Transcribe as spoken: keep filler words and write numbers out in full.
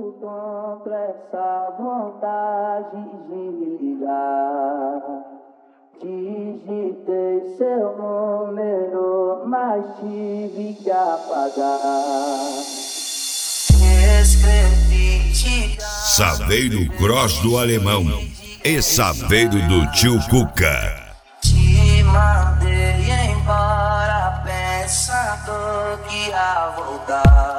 contra essa vontade de me ligar. Digitei seu número, mas tive que apagar. Escrevi te Saveiro Cross do Alemão e Saveiro do Tio Cuca. Te mandei embora pensando que ia voltar.